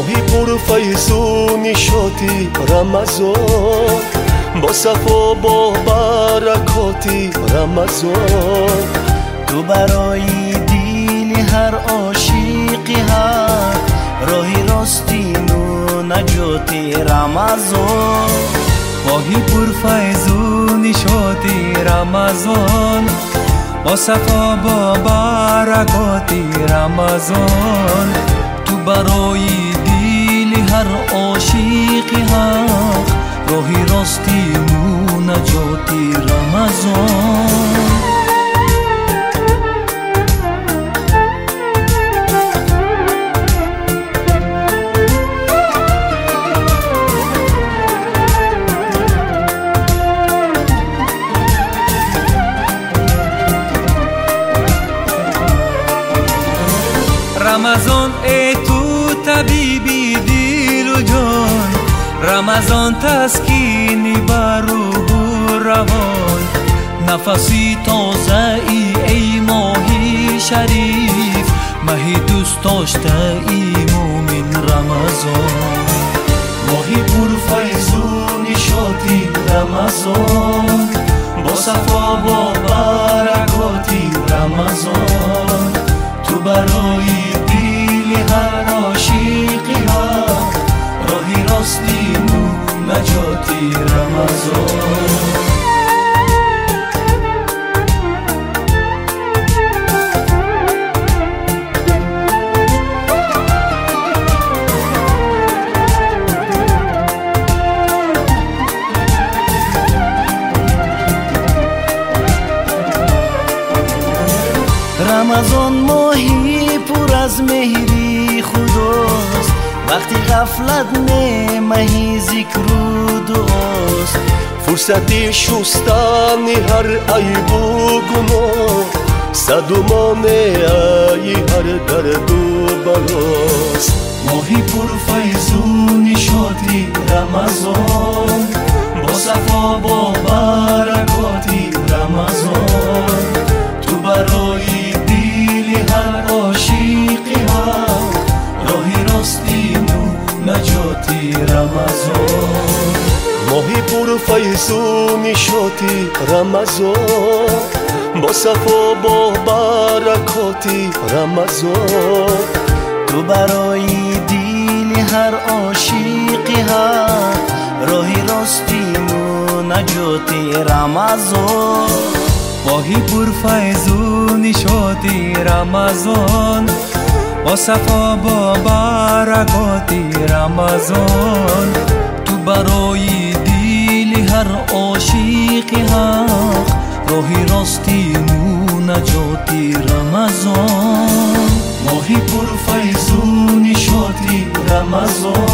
ماهی پر فیض و نشاطی رمضان، با صفا با برکاتی رمضان. تو برای دل هر عاشقی هست راهی راستین و نجاتی رمضان. ماهی پر فیض و نشاطی رمضان، با صفا با برکاتی رمضان. تو برای دل هر عاشقی حق راهی راستی و نجاتی رمضان. رمضان ای تو طبیبی دل و جان، رمضان تسکینی بر روح و روان. نفسی تازه ای ماهی شریف، ماهی دوست داشته ای مومن رمضان. ماهی پر فیض و نشاطی رمضان، با صفا با برکاتی رمضان. تو برای دل هر عاشقی حق راهی راستین و نجاتی رمضان. رمضان ماهی پر از مهری خداست، وقتی غفلت نه ماهی ذکر و دعاست. فرصتی شستن هر عیب و گناه، صدمانه ای هر درد و بلاست. ماهی پر فیض و نشاطی رمضان، با صفا با برکاتی رمضان. تو برای دل هر عاشقی حق راهی راستین و نجاتی رمضان. ماهی پر فیض و نشاطی رمضان، با صفا با برکاتی رمضان. تو برای دل هر عاشقی حق راهی راستین و نجاتی رمضان. ماهی پر فیض و نشاطی رمضان، با صفا با برکاتی رمضان. تو برای دل هر عاشقی حق راهی راستین و نجاتی رمضان. ماهی پر فیض و نشاطی رمضان،